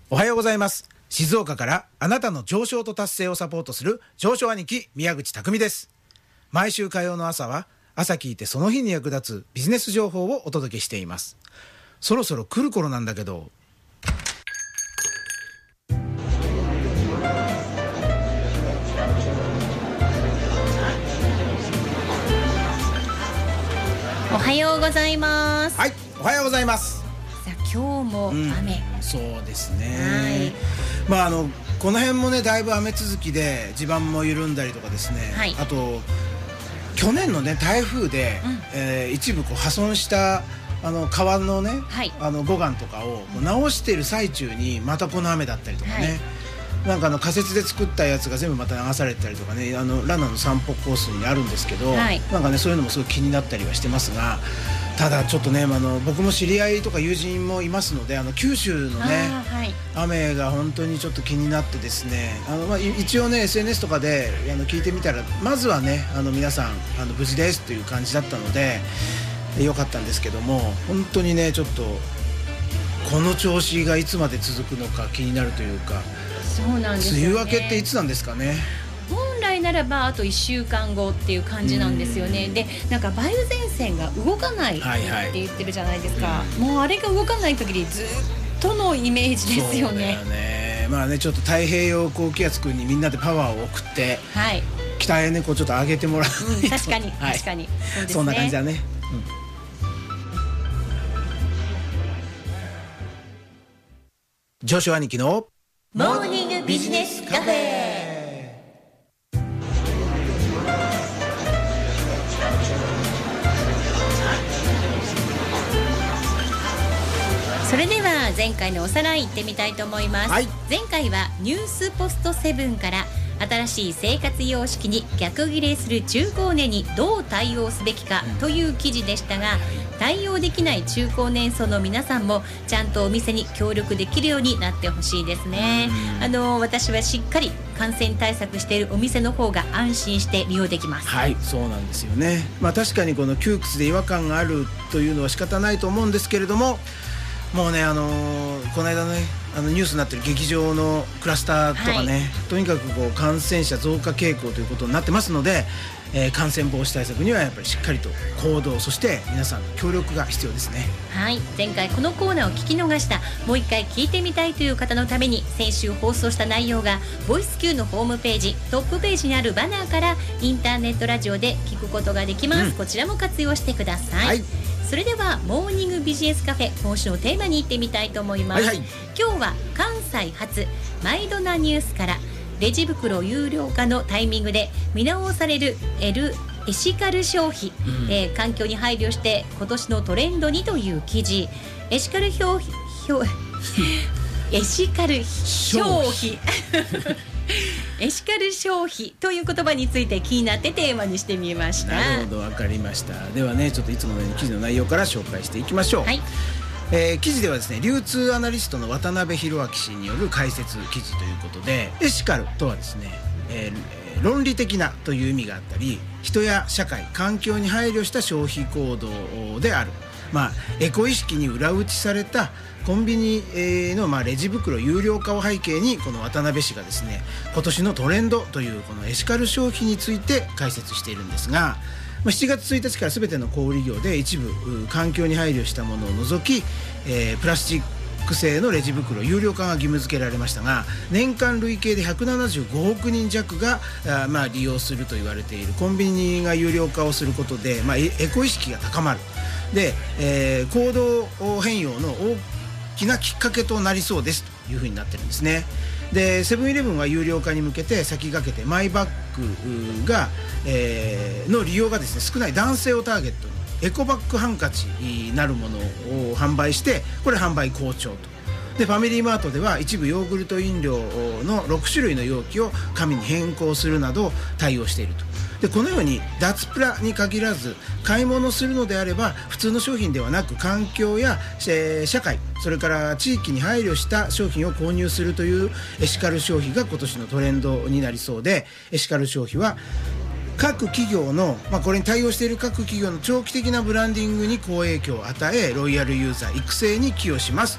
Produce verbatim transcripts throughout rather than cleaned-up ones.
おはようございます。静岡からあなたの上昇と達成をサポートする上昇兄貴宮口匠です。毎週火曜の朝は朝聞いてその日に役立つビジネス情報をお届けしています。そろそろ来る頃なんだけど、 おはようございます。 はい、おはようございます。 さあ今日も雨、 うん、そうですね、はい、まああのこの辺もねだいぶ雨続きで地盤も緩んだりとかですね、はい、あと去年のね台風で、うんえー、一部こう破損したあの川のね、はい、あの護岸とかを直している最中にまたこの雨だったりとかね、はいなんかあの仮設で作ったやつが全部また流されたりとかね、あのランナーの散歩コースにあるんですけど、はい、なんかねそういうのもすごい気になったりはしてますが、ただちょっとねあの僕も知り合いとか友人もいますので、あの九州のね、はい、雨が本当にちょっと気になってですね、あの、まあ、一応ね エスエヌエス とかであの聞いてみたらまずはねあの皆さんあの無事ですという感じだったのでよかったんですけども、本当にねちょっとこの調子がいつまで続くのか気になるというか。 そうなんですよね、 梅雨明けっていつなんですかね。 本来ならばあといっしゅうかんごっていう感じなんですよね。でなんか梅雨前線が動かないって言ってるじゃないですか、はいはい、もうあれが動かない限りずっとのイメージですよね。 そうだよね。まあねちょっと太平洋高気圧君にみんなでパワーを送って、はい、北へねこうちょっと上げてもらう、 うん、確かに、はい、確かに そうですね、 そんな感じだね、うん、上昇兄貴のモーニングビジネスカフェ。それでは前回のおさらい行ってみたいと思います、はい、前回はニュースポストセブンから新しい生活様式に逆ギレする中高年にどう対応すべきかという記事でしたが、対応できない中高年層の皆さんもちゃんとお店に協力できるようになってほしいですね。あの私はしっかり感染対策しているお店の方が安心して利用できます。 はい、そうなんですよね。まあ確かにこの窮屈で違和感があるというのは仕方ないと思うんですけれども、もうねあのー、この間ねあのニュースになってる劇場のクラスターとかね、はい、とにかくこう感染者増加傾向ということになってますので、えー、感染防止対策にはやっぱりしっかりと行動、そして皆さんの協力が必要ですね。 はい、前回このコーナーを聞き逃した、もう一回聞いてみたいという方のために先週放送した内容がボイス Q のホームページトップページにあるバナーからインターネットラジオで聞くことができます、うん、こちらも活用してください、はい。それではモーニングビジネスカフェ、今週のテーマに行ってみたいと思います、はいはい、今日は関西発マイドなニュースからレジ袋有料化のタイミングで見直されるエルエシカル消費、うんえー、環境に配慮して今年のトレンドにという記事。エシカル消費エシカル消費エシカル消費という言葉について気になってテーマにしてみました。 なるほど、わかりました。ではねちょっといつものように記事の内容から紹介していきましょう、はいえー、記事ではですね流通アナリストの渡辺博明氏による解説記事ということで、エシカルとはですね、えー、論理的なという意味があったり、人や社会環境に配慮した消費行動である、まあ、エコ意識に裏打ちされたコンビニのまあレジ袋有料化を背景に、この渡辺氏がですね今年のトレンドというこのエシカル消費について解説しているんですが、しちがつついたちから全ての小売業で一部環境に配慮したものを除き、えー、プラスチック製のレジ袋有料化が義務付けられましたが、年間累計でひゃくななじゅうごおくにん弱があ、まあ、利用すると言われているコンビニが有料化をすることで、まあ、エコ意識が高まる。で、えー、行動変容の大きなきっかけとなりそうですというふうになってるんですね。でセブンイレブンは有料化に向けて先駆けてマイバッグが、えー、の利用がですね少ない男性をターゲットにエコバッグハンカチになるものを販売して、これ販売好調と。でファミリーマートでは一部ヨーグルト飲料のろくしゅるいの容器を紙に変更するなど対応していると。でこのように脱プラに限らず買い物するのであれば普通の商品ではなく環境や、えー、社会それから地域に配慮した商品を購入するというエシカル消費が今年のトレンドになりそうで、エシカル消費は各企業の、まあ、これに対応している各企業の長期的なブランディングに好影響を与え、ロイヤルユーザー育成に寄与しますと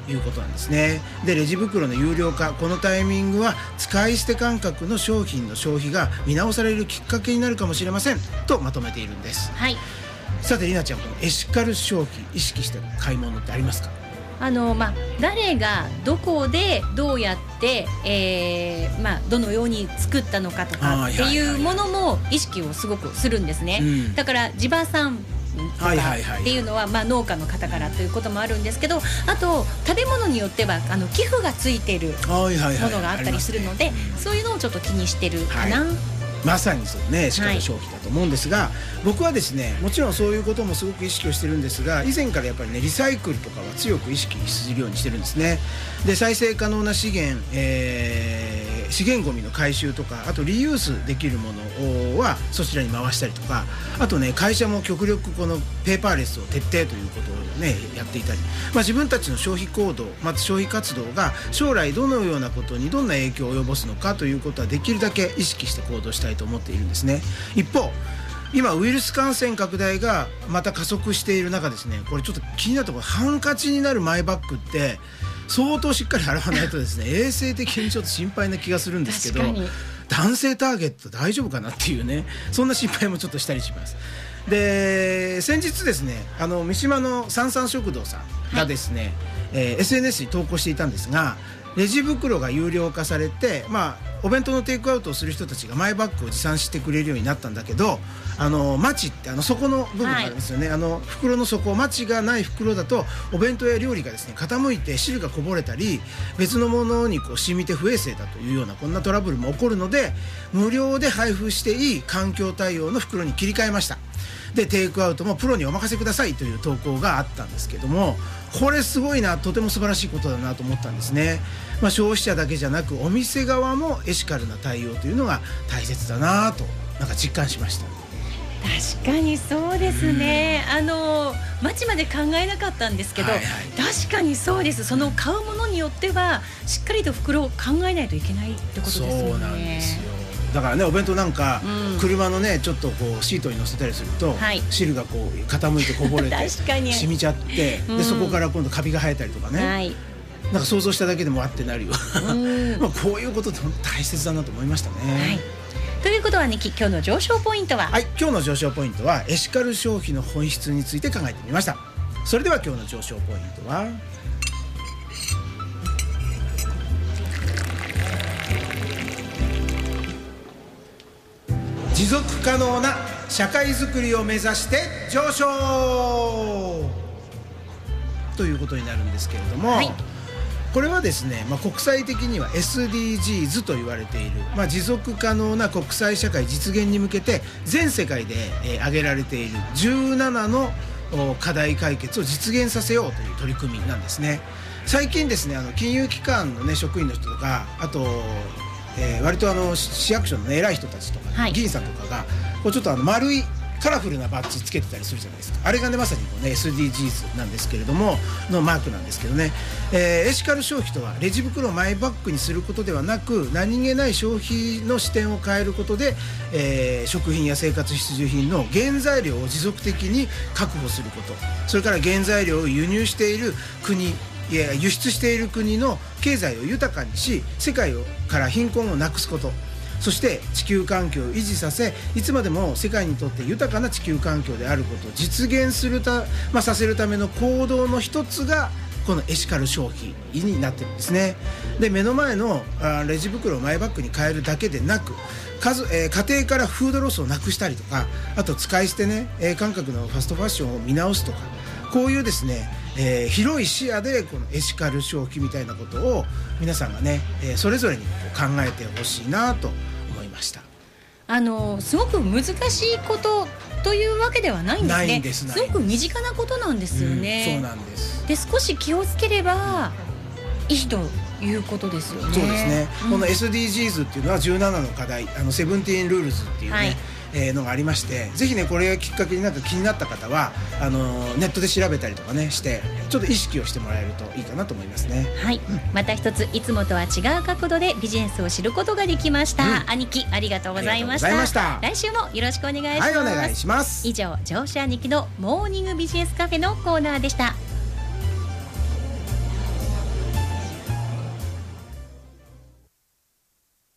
いうことなんですね。でレジ袋の有料化、このタイミングは使い捨て感覚の商品の消費が見直されるきっかけになるかもしれませんとまとめているんです。 はい。 さてりなちゃん、このエシカル消費意識した買い物ってありますか？ あのまあ、誰がどこでどうやって、えーまあ、どのように作ったのかとかっていうものも意識をすごくするんですね、うん、だから地場産とかっていうのは、まあ、農家の方からということもあるんですけど、あと食べ物によってはあの寄付がついているものがあったりするので、そういうのをちょっと気にしてるかな、はい、まさにそうね、エシカル消費だと思うんですが、はい、僕はですね、もちろんそういうこともすごく意識をしてるんですが、以前からやっぱりねリサイクルとかは強く意識するようにしてるんですね。で再生可能な資源、えー資源ゴミの回収とか、あとリユースできるものはそちらに回したりとか、あとね会社も極力このペーパーレスを徹底ということをねやっていたり、まあ、自分たちの消費行動、また消費活動が将来どのようなことにどんな影響を及ぼすのかということはできるだけ意識して行動したいと思っているんですね。一方今ウイルス感染拡大がまた加速している中ですね、これちょっと気になったところ、ハンカチになるマイバッグって相当しっかり洗わないとですね衛生的にちょっと心配な気がするんですけど、男性ターゲット大丈夫かなっていうね、そんな心配もちょっとしたりします。で先日ですね、あの三島の三三食堂さんがですね、はい、えー、エスエヌエス に投稿していたんですが、レジ袋が有料化されて、まあ、お弁当のテイクアウトをする人たちがマイバッグを持参してくれるようになったんだけど、あのマチってあの底の部分があるんですよね、はい、あの袋の底、マチがない袋だとお弁当や料理がですね傾いて汁がこぼれたり別のものにこう染みて不衛生だというようなこんなトラブルも起こるので、無料で配布していい環境対応の袋に切り替えました。でテイクアウトもプロにお任せくださいという投稿があったんですけども、これすごいな、とても素晴らしいことだなと思ったんですね。まあ、消費者だけじゃなくお店側もエシカルな対応というのが大切だなとなんか実感しました。 確かにそうですね、あの街まで考えなかったんですけど、はいはい、確かにそうです。その買うものによってはしっかりと袋を考えないといけないってことですよね。 そうなんですよ。だからね、お弁当なんか、うん、車のねちょっとこうシートに乗せたりすると、はい、汁がこう傾いてこぼれて染みちゃって、うん、でそこから今度カビが生えたりとかね、はい、なんか想像しただけでもあってなるよまあこういうことって本当大切だなと思いましたね、はい、 ということはね、今日の上昇ポイントは、 はい、今日の上昇ポイントはエシカル消費の本質について考えてみました。それでは今日の上昇ポイントは持続可能な社会づくりを目指して上昇ということになるんですけれども、はい、これはですね、まあ、国際的には エスディージーズ と言われている、まあ、持続可能な国際社会実現に向けて全世界で、えー、挙げられているじゅうななの課題解決を実現させようという取り組みなんですね。最近ですね、あの金融機関の、ね、職員の人とか、あとえー、割とあの市役所の、ね、偉い人たちとか、ね、はい、議員さんとかがこうちょっとあの丸いカラフルなバッジつけてたりするじゃないですか。あれがねまさにこう、ね、エスディージーズ なんですけれどものマークなんですけどね、えー、エシカル消費とはレジ袋をマイバッグにすることではなく、何気ない消費の視点を変えることで、えー、食品や生活必需品の原材料を持続的に確保すること、それから原材料を輸入している国、いや輸出している国の経済を豊かにし、世界から貧困をなくすこと、そして地球環境を維持させ、いつまでも世界にとって豊かな地球環境であることを実現するた、まあ、させるための行動の一つがこのエシカル消費になってるんですね。で目の前のあレジ袋をマイバッグに変えるだけでなく、数、えー、家庭からフードロスをなくしたりとか、あと使い捨てね、えー、感覚のファストファッションを見直すとか、こういうですね、えー、広い視野でこのエシカル消費みたいなことを皆さんがね、えー、それぞれにこう考えてほしいなと思いました。 あのすごく難しいことというわけではないんですね。 ないんです。 すごく身近なことなんですよね、 うん、そうなんです。 で少し気をつければいいということですよね。 そうですね、うん、この エスディージーズ っていうのはじゅうななの課題、あのセブンティーンルールズっていうね、はい、えー、のがありまして、ぜひねこれがきっかけになんか気になった方はあのネットで調べたりとかねしてちょっと意識をしてもらえるといいかなと思いますね。 はい、うん、また一ついつもとは違う角度でビジネスを知ることができました、うん、兄貴ありがとうございました。 した来週もよろしくお願いします。 はい、お願いします。 以上上司兄貴のモーニングビジネスカフェのコーナーでした。